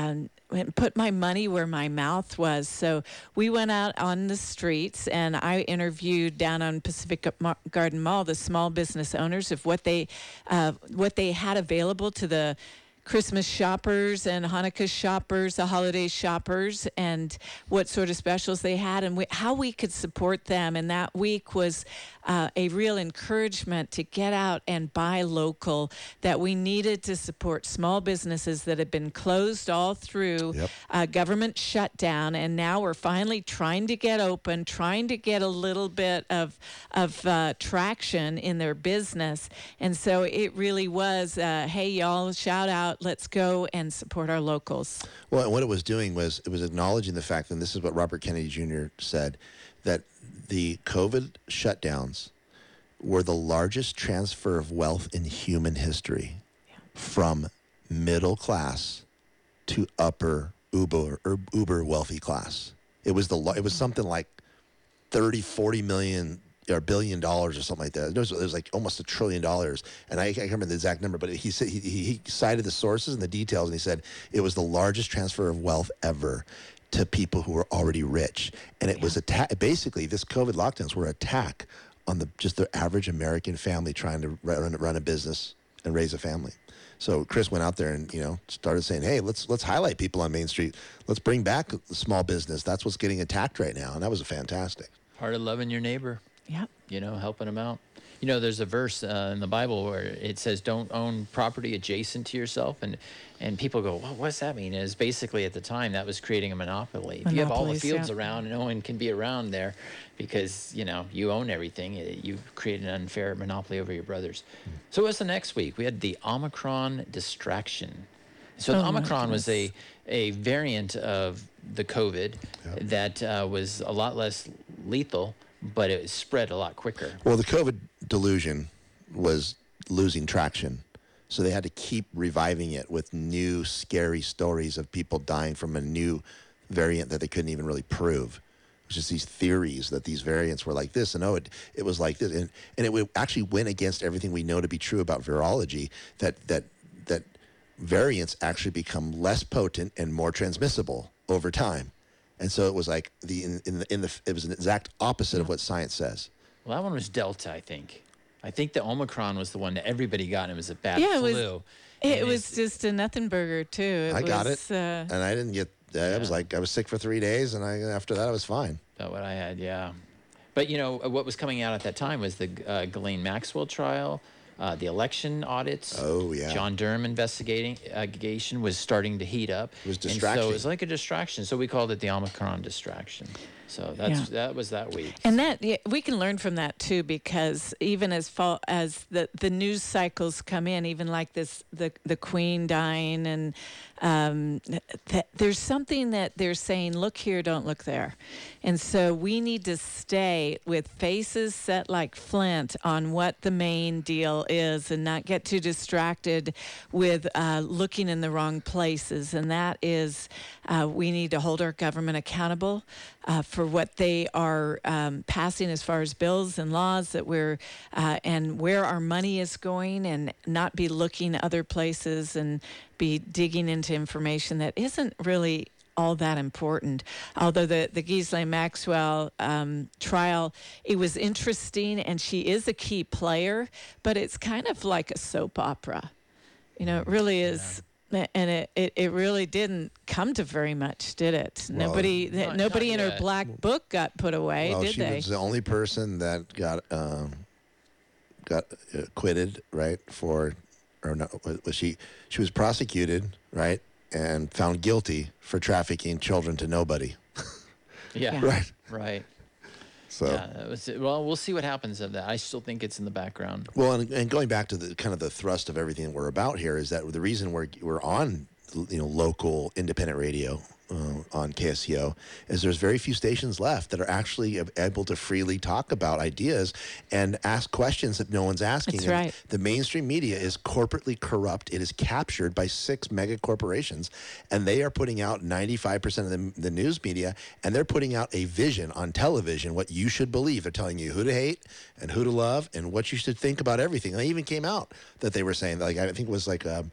and put my money where my mouth was. So we went out on the streets, and I interviewed down on Pacific Garden Mall the small business owners of what they uh, what they had available to the Christmas shoppers and Hanukkah shoppers, the holiday shoppers, and what sort of specials they had, and we, how we could support them. And that week was uh, a real encouragement to get out and buy local, that we needed to support small businesses that had been closed all through Yep. uh, government shutdown, and now we're finally trying to get open, trying to get a little bit of of uh, traction in their business. And so it really was, uh, hey, y'all, shout out, let's go and support our locals. Well, and what it was doing was it was acknowledging the fact, and this is what Robert Kennedy Junior said, that the COVID shutdowns were the largest transfer of wealth in human history, Yeah. from middle class to upper uber or uber wealthy class. It was the lo- it was something like thirty, forty million or billion dollars or something like that. It was, it was like almost a trillion dollars. And I, I can't remember the exact number, but he said he, he cited the sources and the details, and he said it was the largest transfer of wealth ever to people who were already rich. And it was attack. Basically, this COVID lockdowns were an attack on the just the average American family trying to run, run a business and raise a family. So Chris went out there and, you know, started saying, hey, let's let's highlight people on Main Street. Let's bring back the small business. That's what's getting attacked right now. And that was fantastic. Part of loving your neighbor. Yep. You know, helping them out. You know, there's a verse uh, in the Bible where it says, "Don't own property adjacent to yourself," and and people go, "Well, what's that mean?" Is basically at the time that was creating a monopoly. If you have all the Monopolies, fields yeah. around, no one can be around there because you know you own everything. It- You've created an unfair monopoly over your brothers. So what's the next week? We had the Omicron distraction. So the Oh, my Omicron was a goodness. a variant of the COVID that uh, was a lot less lethal, but it spread a lot quicker. Well, the COVID delusion was losing traction. So they had to keep reviving it with new scary stories of people dying from a new variant that they couldn't even really prove. It was just these theories that these variants were like this, and oh, it, it was like this. And, and it would actually went against everything we know to be true about virology, that, that, that variants actually become less potent and more transmissible over time. And so it was like the in, in the in the it was an exact opposite of what science says. Well, that one was Delta, I think. I think the Omicron was the one that everybody got, and it was a bad Yeah, it was- flu. It And was it's- just a nothing burger too. It I got was, it, Uh, and I didn't get. I was Yeah. like I was sick for three days, and I after that I was fine. About what I had, yeah. But you know what was coming out at that time was the uh, Ghislaine Maxwell trial, uh, the election audits. Oh, yeah. John Durham investigating investigation was starting to heat up. It was And so distraction. it was like a distraction. So we called it the Omicron distraction. So that's Yeah. that was that week. And that yeah, we can learn from that too, because even as fall, as the, the news cycles come in, even like this, the the Queen dying, and um, th- there's something that they're saying, look here, don't look there, and so we need to stay with faces set like flint on what the main deal is, and not get too distracted with uh, looking in the wrong places. And that is, uh, we need to hold our government accountable uh, for what they are um, passing as far as bills and laws that we're uh, and where our money is going, and not be looking other places and be digging into information that isn't really all that important. Although the, the Ghislaine Maxwell um, trial, it was interesting, and she is a key player, but it's kind of like a soap opera. You know, it really is. And it, it, it really didn't come to very much, did it? Well, nobody Not- nobody not in her yet. black book got put away, well, did she they? was the only person that got um, got acquitted, right? For or no, was she? She was prosecuted, right, and found guilty for trafficking children to nobody. yeah. Yeah. Right. Right. So. Yeah. That was it. Well, we'll see what happens of that. I still think it's in the background. Well, and, and going back to the kind of the thrust of everything that we're about here is that the reason we're we're on you know local independent radio uh, on K S C O is there's very few stations left that are actually able to freely talk about ideas and ask questions that no one's asking. That's And right. The mainstream media is corporately corrupt. It is captured by six mega corporations, and they are putting out ninety-five percent of the, the news media, and they're putting out a vision on television, what you should believe. They're telling you who to hate and who to love and what you should think about everything. And they even came out that they were saying, like, I think it was like, um,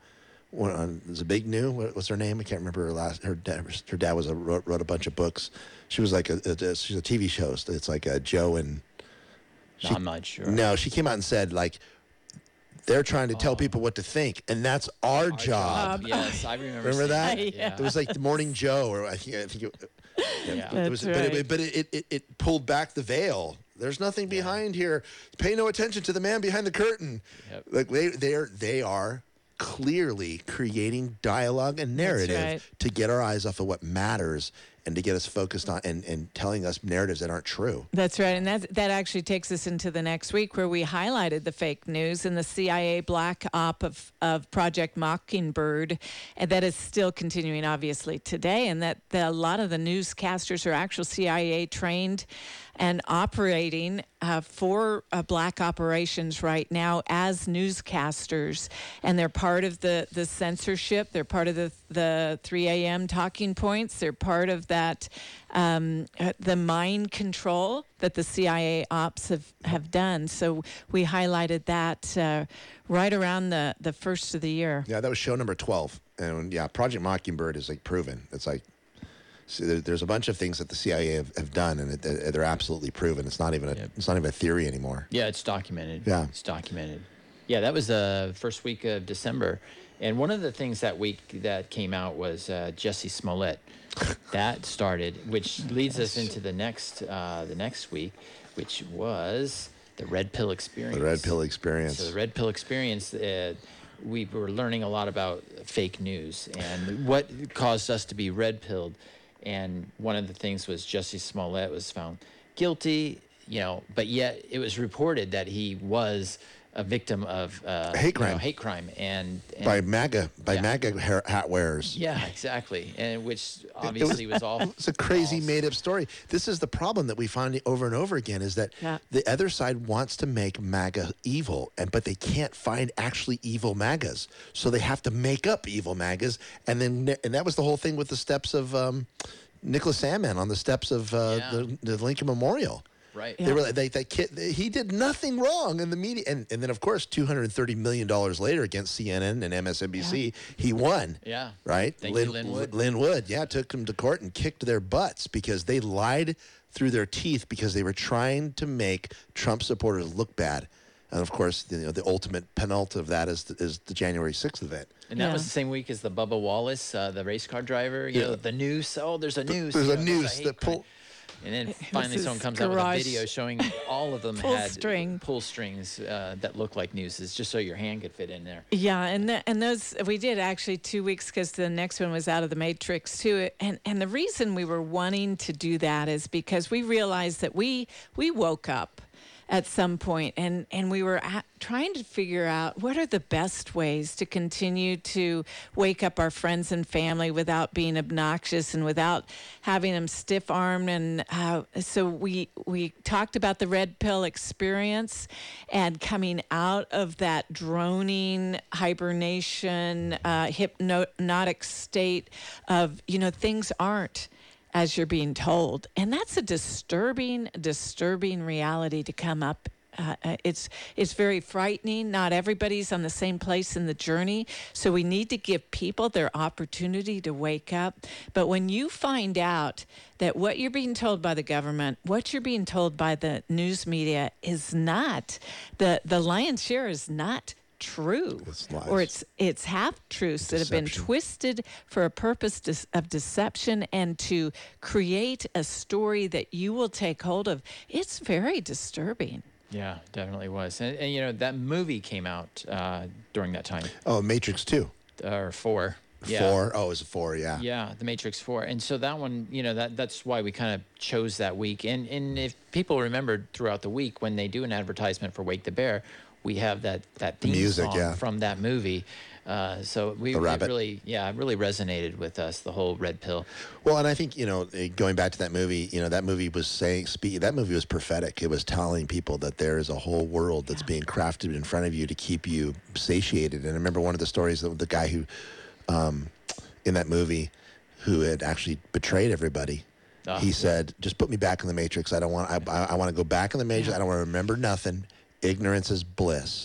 one on Zbigniew. What, what's her name? I can't remember her last. Her dad, her dad was a wrote, wrote a bunch of books. She was like a, a she's a T V show host. It's like a Joe and. She, no, I'm not sure. No, she came out and said like. They're trying to tell Oh. people what to think, and that's our, Our job. Yes, I remember. Remember seeing that? Yeah. It was like the Morning Joe, or I think, I think it, Yeah. it was, That's but, right. it, but it, it, it pulled back the veil. There's nothing behind here. Pay no attention to the man behind the curtain. Yep. Like they, they're they are clearly creating dialogue and narrative right. to get our eyes off of what matters and to get us focused on and, and telling us narratives that aren't true. That's right. And that, that actually takes us into the next week where we highlighted the fake news and the C I A black op of, of Project Mockingbird. And that is still continuing, obviously, today. And that the, a lot of the newscasters are actual C I A trained and operating uh, for uh, black operations right now as newscasters. And they're part of the, the censorship. They're part of the, the three a.m. talking points. They're part of that, um, uh, the mind control that the C I A ops have, have done. So we highlighted that uh, right around the, the first of the year. Yeah, that was show number twelve. And yeah, Project Mockingbird is like proven. It's like, see, there, there's a bunch of things that the C I A have, have done, and it, they're absolutely proven. It's not even a, Yep. it's not even a theory anymore. Yeah, it's documented. Yeah. It's documented. Yeah, that was the first week of December. And one of the things that week that came out was uh, Jussie Smollett. That started, which leads us into the next uh, the next week, which was the Red Pill Experience. The Red Pill Experience. So the Red Pill Experience, uh, we were learning a lot about fake news and what caused us to be red pilled. And one of the things was Jussie Smollett was found guilty, you know, but yet it was reported that he was a victim of uh, Hate you know, crime. hate crime, and, and by MAGA, by Yeah. MAGA hair, hat wearers. yeah, exactly, and which obviously was, all. It's a crazy false. made-up story. This is the problem that we find over and over again is that Yeah. the other side wants to make MAGA evil, and but they can't find actually evil MAGAs, so they have to make up evil MAGAs, and then and that was the whole thing with the steps of um, Nicholas Sandmann on the steps of uh, Yeah. the, the Lincoln Memorial. Right. They were like, they, that kid, he did nothing wrong in the media. And, and then, of course, two hundred thirty million dollars later against C N N and M S N B C, he won. Yeah. Right? Thank you, Lynn Wood. Lynn Wood, yeah, took him to court and kicked their butts because they lied through their teeth because they were trying to make Trump supporters look bad. And, of course, you know, the ultimate penalty of that is the, is the January sixth event. And that Yeah. was the same week as the Bubba Wallace, uh, the race car driver. You Yeah. know, the noose. Oh, there's a noose. There's you a know, noose hate that crime. pull. And then was finally his someone comes out with a garage video showing all of them pull had string. pull strings uh, that look like nooses, just so your hand could fit in there. Yeah, and the, and those we did actually two weeks because the next one was out of the Matrix too. And and the reason we were wanting to do that is because we realized that we we woke up at some point and and we were at, trying to figure out what are the best ways to continue to wake up our friends and family without being obnoxious and without having them stiff-armed. And uh, so we we talked about the Red Pill Experience and coming out of that droning hibernation, uh, hypnotic state of, you know, things aren't as you're being told. And that's a disturbing, disturbing reality to come up. Uh, uh, it's it's very frightening. Not everybody's on the same place in the journey. So we need to give people their opportunity to wake up. But when you find out that what you're being told by the government, what you're being told by the news media is not, the, the lion's share is not true, It's lies. or it's it's half truths that have been Deception. twisted for a purpose de- of deception and to create a story that you will take hold of. It's very disturbing. Yeah, definitely was. And, and you know, that movie came out uh, during that time, Oh, Matrix two. or four. Yeah. Four. Oh, it was a four, yeah. Yeah, The Matrix Four, and so that one, you know, that that's why we kind of chose that week. And and if people remembered throughout the week when they do an advertisement for Wake the Bear, we have that that theme Music, song yeah. from that movie. Uh, so we The it rabbit. really, yeah, it really resonated with us. The whole red pill. Well, and I think, you know, eh, going back to that movie, you know, that movie was saying, speak, that movie was prophetic. It was telling people that there is a whole world that's being crafted in front of you to keep you satiated. And I remember one of the stories of the guy who, um, in that movie, who had actually betrayed everybody. Ah, he yeah. said, "Just put me back in the Matrix. I don't want. I, I, I want to go back in the Matrix. Yeah. I don't want to remember nothing. Ignorance is bliss."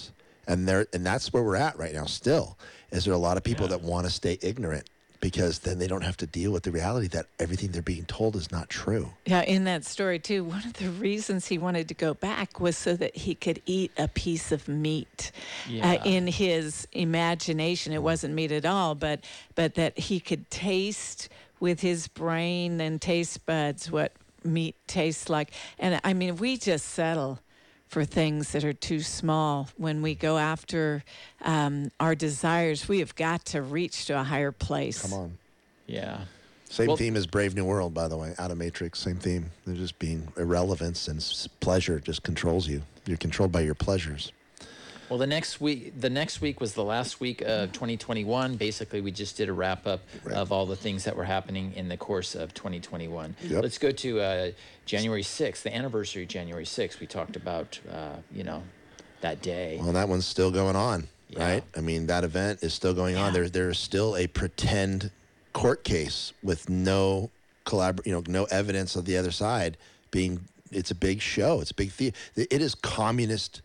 And there, and that's where we're at right now still, is there are a lot of people Yeah. that want to stay ignorant because then they don't have to deal with the reality that everything they're being told is not true. Yeah, in that story too, one of the reasons he wanted to go back was so that he could eat a piece of meat. Yeah. Uh, in his imagination, it wasn't meat at all, but but that he could taste with his brain and taste buds what meat tastes like. And I mean, we just settle for things that are too small. When we go after um, our desires, we have got to reach to a higher place. Come on. Yeah. Same Well- theme as Brave New World, by the way. Out of Matrix, same theme. They're just being irrelevance and s- pleasure just controls you. You're controlled by your pleasures. Well, the next week, the next week was the last week of twenty twenty-one. Basically, we just did a wrap up Right. of all the things that were happening in the course of twenty twenty-one. Yep. Let's go to uh, January sixth, the anniversary of January sixth. We talked about, uh, you know, that day. Well, that one's still going on, Yeah. right? I mean, that event is still going on. Yeah. There, there's still a pretend court case with no collabor- you know, no evidence of the other side being. It's a big show. It's a big theater. It is communist,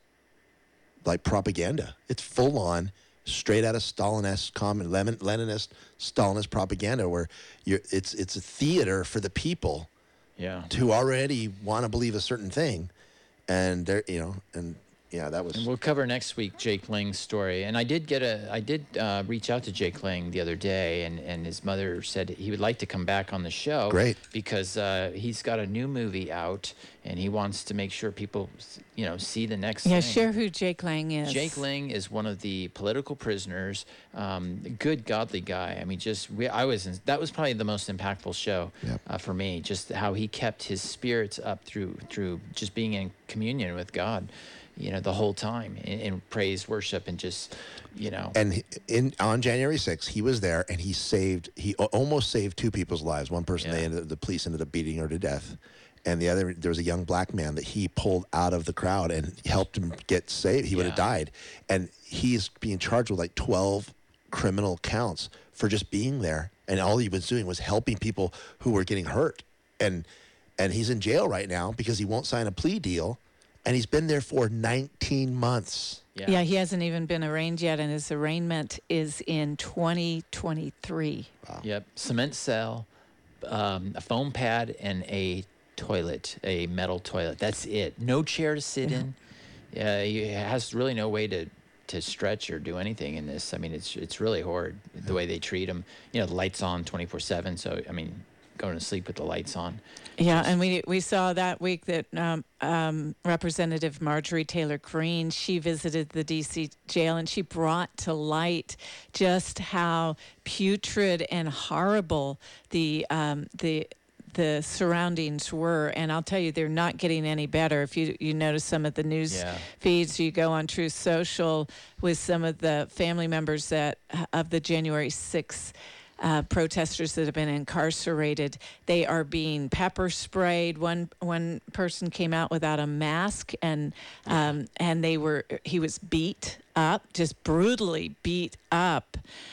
like propaganda. It's full on, straight out of Stalinist, common Lenin, Leninist, Stalinist propaganda, where you're. It's it's a theater for the people Yeah. who already want to believe a certain thing, and they're you know and yeah, that was. And we'll cover next week Jake Lang's story. And I did get a, I did uh, reach out to Jake Lang the other day, and, and his mother said he would like to come back on the show. Great. Because uh, he's got a new movie out, and he wants to make sure people, you know, see the next Yeah, thing. share who Jake Lang is. Jake Lang is one of the political prisoners. Um, good, godly guy. I mean, just we, I was. In, that was probably the most impactful show Yep. uh, for me. Just how he kept his spirits up through through just being in communion with God, you know, the whole time in, in praise, worship, and just, you know. And he- in on January sixth, he was there, and he saved. He a- almost saved two people's lives. One person, Yeah. they ended, the police ended up beating her to death, and the other, there was a young black man that he pulled out of the crowd and helped him get saved. He would have Yeah. died, and he's being charged with like twelve criminal counts for just being there, and all he was doing was helping people who were getting hurt, and and he's in jail right now because he won't sign a plea deal, and he's been there for nineteen months. Yeah. Yeah, he hasn't even been arraigned yet, and his arraignment is in twenty twenty-three. Yep. Cement cell, um, a foam pad, and a toilet, a metal toilet. That's it. No chair to sit in. Yeah, he has really no way to, to stretch or do anything in this. I mean, it's it's really horrid the way they treat him. You know, the lights on twenty-four seven. So I mean, going to sleep with the lights on. Yeah, and we we saw that week that um, um, Representative Marjorie Taylor Greene, she visited the D C jail, and she brought to light just how putrid and horrible the um, the the surroundings were. And I'll tell you, they're not getting any better. If you you notice some of the news Yeah. feeds, you go on Truth Social with some of the family members that of the January sixth Uh, protesters that have been incarcerated. They are being pepper sprayed. One one person came out without a mask, and um, and they were he was beat up, just brutally beat up,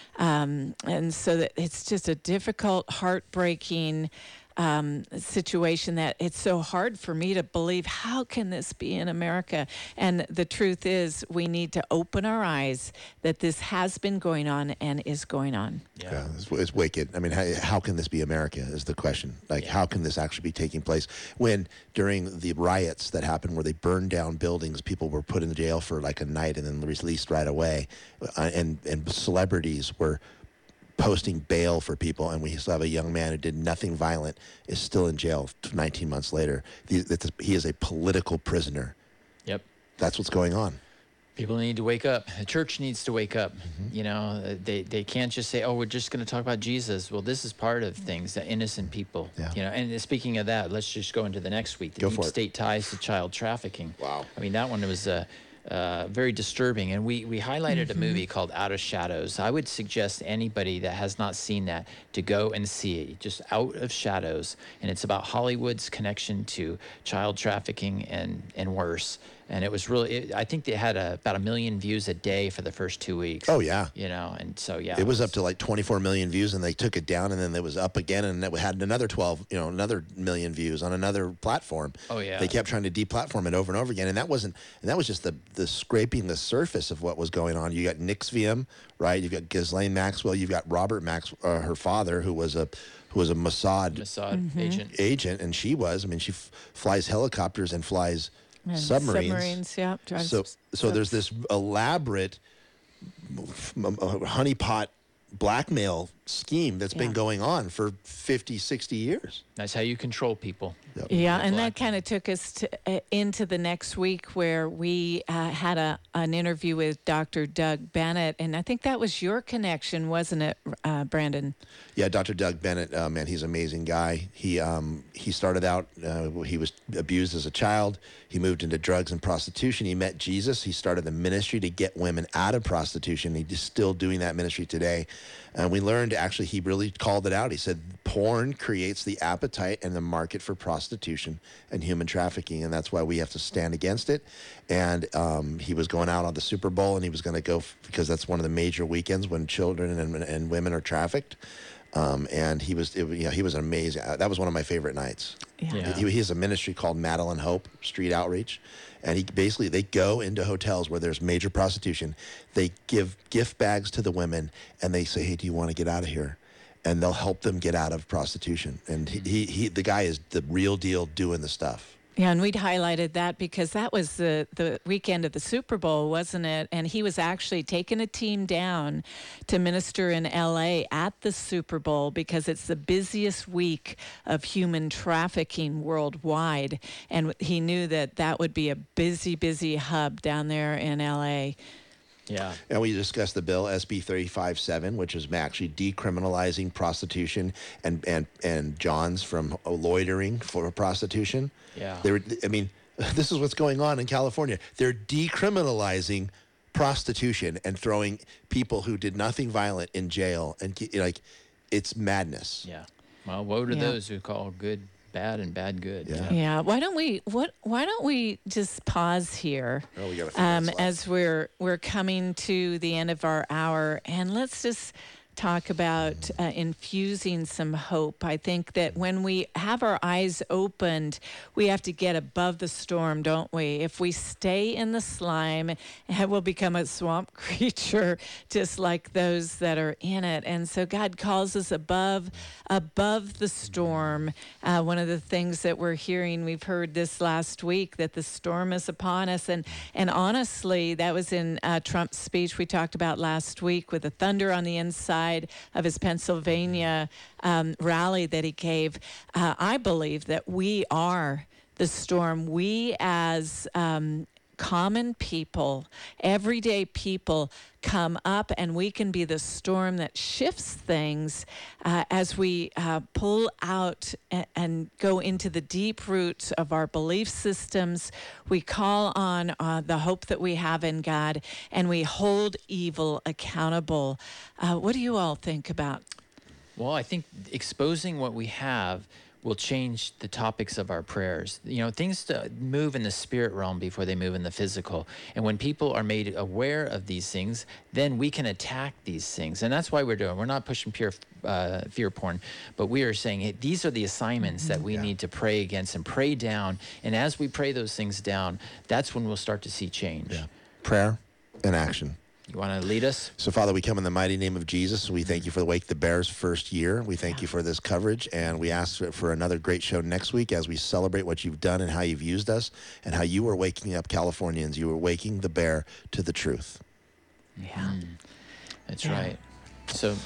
um, and so that it's just a difficult, heartbreaking um, situation that it's so hard for me to believe. How can this be in America? And the truth is, we need to open our eyes that this has been going on and is going on. Yeah, it's, it's wicked. I mean, how, how can this be America is the question. Like, Yeah. how can this actually be taking place when during the riots that happened where they burned down buildings, people were put in jail for like a night and then released right away, uh, and and celebrities were posting bail for people, and we still have a young man who did nothing violent is still in jail nineteen months later. The, that's- he is a political prisoner. Yep. That's what's going on. People need to wake up. The church needs to wake up. You know, uh, they they can't just say, "Oh, we're just going to talk about Jesus." Well, this is part of things that innocent people. Yeah. You know, and speaking of that, let's just go into the next week. The Go deep for it. state ties to child trafficking. Wow. I mean, that one was uh, uh, very disturbing. And we we highlighted a movie called Out of Shadows. I would suggest anybody that has not seen that to go and see it. Just Out of Shadows, and it's about Hollywood's connection to child trafficking and and worse. And it was really, it, I think they had a, about a million views a day for the first two weeks. Oh, yeah. You know, and so, yeah. It was up to like twenty-four million views, and they took it down, and then it was up again, and it had another twelve, you know, another million views on another platform. Oh, yeah. They kept trying to deplatform it over and over again, and that wasn't, and that was just the the scraping the surface of what was going on. You got Nixvium, right? You've got Ghislaine Maxwell. You've got Robert Max, uh, her father, who was a who was a Mossad, Mossad Mm-hmm. agent. agent, and she was. I mean, she f- flies helicopters and flies And submarines. Submarines, yeah. drives So, s- so there's this elaborate honeypot blackmail scheme that's been Yeah. going on for fifty, sixty years. That's how you control people. Yeah, and Black. that kind of took us to, uh, into the next week where we uh, had a an interview with Doctor Doug Bennett, and I think that was your connection, wasn't it, uh, Brandon? Yeah, Doctor Doug Bennett, uh, man, he's an amazing guy. He um, he started out, uh, he was abused as a child. He moved into drugs and prostitution. He met Jesus. He started a ministry to get women out of prostitution. He's still doing that ministry today. And we learned, actually, he really called it out. He said, porn creates the appetite and the market for prostitution and human trafficking, and that's why we have to stand against it. And um, he was going out on the Super Bowl, and he was going to go, f- because that's one of the major weekends when children and, and women are trafficked. Um, and he was, it, you know, he was amazing. Uh, That was one of my favorite nights. Yeah. He, he has a ministry called Madeline Hope Street Outreach, and he basically they go into hotels where there's major prostitution. They give gift bags to the women, and they say, "Hey, do you want to get out of here?" And they'll help them get out of prostitution. And he, he, he the guy is the real deal doing the stuff. Yeah, and we'd highlighted that because that was the, the weekend of the Super Bowl, wasn't it? And he was actually taking a team down to minister in L A at the Super Bowl because it's the busiest week of human trafficking worldwide. And he knew that that would be a busy, busy hub down there in L A. Yeah. And we discussed the bill S B thirty-five seven, which is actually decriminalizing prostitution and and and Johns from loitering for prostitution. Yeah. They were, I mean, this is what's going on in California. They're decriminalizing prostitution and throwing people who did nothing violent in jail, and ki- like, it's madness. Yeah. Well, woe to Yeah. those who call good bad and bad good. Yeah. Yeah. Why don't we what why don't we just pause here Oh, we got a few um, minutes left. as we're we're coming to the end of our hour, and let's just talk about uh, infusing some hope. I think that when we have our eyes opened, we have to get above the storm, don't we? If we stay in the slime, we'll become a swamp creature just like those that are in it. And so God calls us above above the storm. Uh, one of the things that we're hearing, we've heard this last week, that the storm is upon us. And, and honestly, that was in uh, Trump's speech we talked about last week with the thunder on the inside of his Pennsylvania um, rally that he gave. Uh, I believe that we are the storm. We as um, common people, everyday people, come up and we can be the storm that shifts things uh, as we uh, pull out and, and go into the deep roots of our belief systems. We call on uh, the hope that we have in God, and we hold evil accountable. Uh, what do you all think about? Well, I think exposing what we have will change the topics of our prayers. You know, things to move in the spirit realm before they move in the physical. And when people are made aware of these things, then we can attack these things. And that's why we're doing. We're not pushing pure uh, fear porn, but we are saying, hey, these are the assignments that we Yeah. need to pray against and pray down. And as we pray those things down, that's when we'll start to see change. Yeah. Prayer and action. You want to lead us? So, Father, we come in the mighty name of Jesus. We thank you for the Wake the Bears first year. We thank you for this coverage, and we ask for- for another great show next week as we celebrate what you've done and how you've used us and how you are waking up Californians. You are waking the bear to the truth. Yeah. That's Yeah. right. So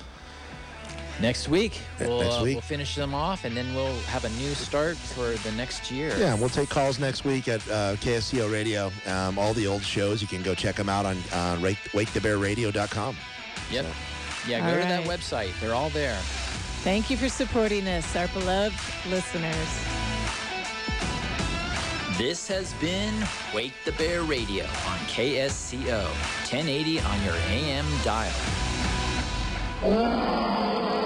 next week, Ne- we'll, next uh, week. we'll finish them off, and then we'll have a new start for the next year. Yeah, we'll take calls next week at uh, K S C O Radio. Um, all the old shows, you can go check them out on uh, wake the bear radio dot com. Yep. Yeah, All go to that right. website. They're all there. Thank you for supporting us, our beloved listeners. This has been Wake the Bear Radio on K S C O, ten eighty on your A M dial.